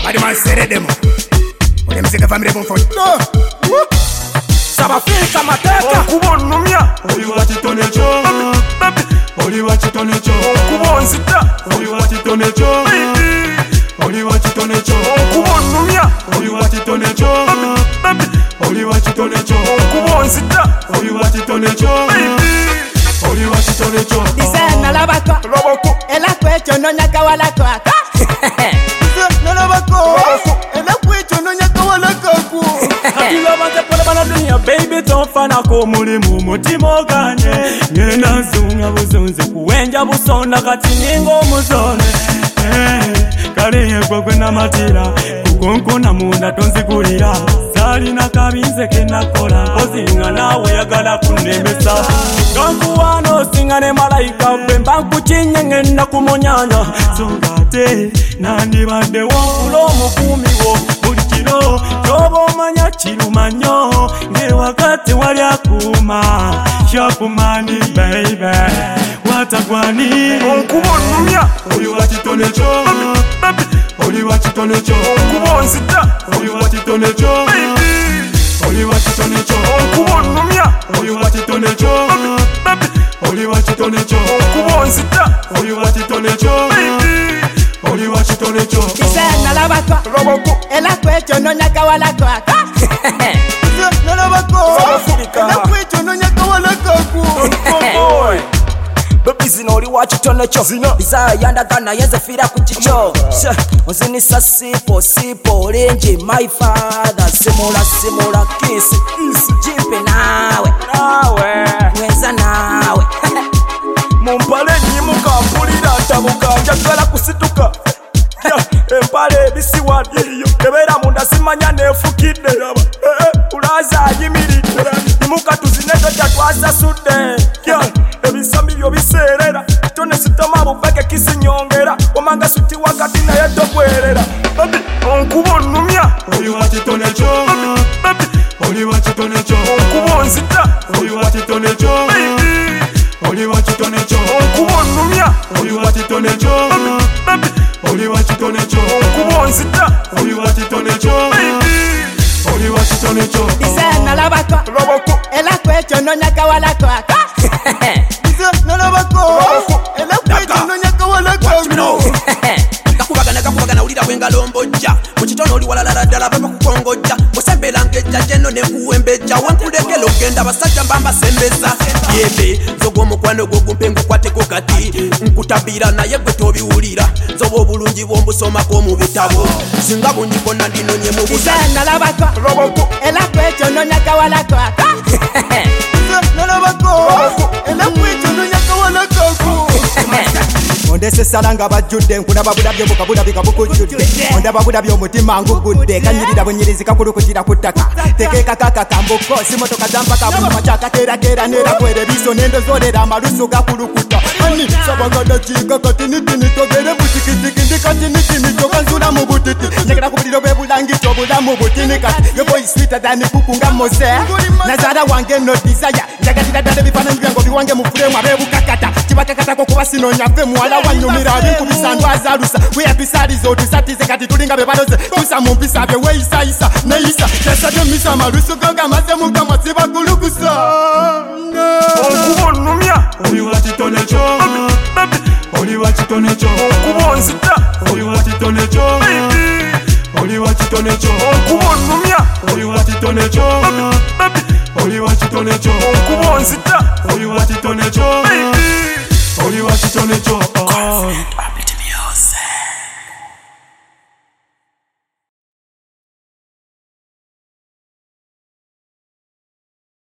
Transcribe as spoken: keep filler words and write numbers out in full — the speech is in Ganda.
Badman sere demo. Ode mzika family bon phone. No. Sabafika mateka. Kubonumya. Oli watitonecho. Oli watitonecho. Kubonzita. Oli watitonecho. Oli watitonecho. Kubonumya. Oli watitonecho. Oli watitonecho. Kubonzita. Oli watitonecho. Oli watitonecho. Disena la baka. Loboko. Ela kwecho no nyaka wala kwa. No la bako. Ela kwecho no nyaka wala kwa. Akila banze pole bana dunia baby tonfana ko muri mu mutima ganye. Ngena nzunga buzunze kuwenja busonda kati ningo muzone. Kale yegwe na matira kukonko na munda tonzikulira. Sali na kabinze kenakola ozinga nawe yagala kunemesa. Kankuwano singa ne malaika bemba kuchinya ngenda kumonyanya. Songate nandi bade wakulo mukumi wo buli kiro yobo manya chirumanyo nge wakati wali akuma shakumani baby watagwani onkubonumya. Oli watitonecho. Oli watitonecho. Kubonzita. Oli watitonecho. Oli watitonecho. Kubonumya. Oli watitonecho. Oli watitonecho. Kubonzita. Oli watitonecho. Oli watitonecho. Disena la baka. Loboko. Ela kwecho no nyaka wala kwa. No la bako. Ela kwecho no nyaka wala kwa. Baby zino oli wachitonecho. Bizaya yandagana yenze fira kuchicho. Ozinisa sipo sipo lenje my father. Simula simula kiss. Jipe nawe. Nawe. Mweza nawe. Mumpale nyimu kampulira ntabuka njagala kusituka. Empale bisiwadi ebera munda simanya nefukidde. Ulaza ayimiridde nimuka tuzineto tatwasa sudde. Ebisambi byo biseerera tone sitoma bupeke kisinyongera omanga suti wakati naye togwerera. Onkubonumya. Oli watitonecho. Oli watitonecho. Kubonzita. Oli watitonecho. Oli watitonecho. Kubonumya. Oli watitonecho. Oli watitonecho. Kubonzita. Oli watitonecho. Oli watitonecho. Disena la baka. Loboko. Ela kwecho no nyaka wala kwa. No la bako. Ela kwecho no nyaka wala kwa. Kakubagana kakubagana ulira wengalomboja mukitono oli walala ddala baba kukongoja osembera ngeja jeno ne kuwembeja wankulekelo genda basajja mbamba sembeza yebe zogo mukwano gogumpe ngukwateko kati nkutabira naye gwe tobiwulira zobo obulungi bw'ombusomako mu bitabo singa bunyikonna ndinonye mu busa. Disena la baka. Loboko. Ela kwecho no nyaka wala kwa. No la bako. Ela kwecho no nyaka wala kwa. Ondese salanga bajudde nkulaba budabyo bukabulabika bukujjudde ondaba budabyo omutima ngugudde kanyirira bunyirizi kakulukutira ku ttaka tekeeka kakakambuko simotoka zampaka bumakyakateerateera neera kwera ebiso nendozolera amalusu gakulukuta ani sabagada kiika katinitini togere butikitiki ndi katinitini tokanzula mu butiti njagala ku buliro bwe bulangito obulamu butini kati yoboyi sweeter than kuku nga mose nazaala wange no desire njagalira ddala ebifaananyi byange obiwange mu fulemu ab'ebukakata kibakakatako kuba sinonyave muwala wanyumira abinkubisa ndwazalusa weyapisaliza otusatize kati tulinga bebaloze tusa mu mpisa bye weeyisayisa neyisa yasabye misa amalusu go gamaze mu kamwa sibakulukusa. Onkubonumya. Oli watitonecho. Oli watitonecho. Kubonzita. Oli watitonecho. Oli watitonecho. Kubonumya. Oli watitonecho. Oli watitonecho. Kubonzita. Oli watitonecho. Oli watitonecho.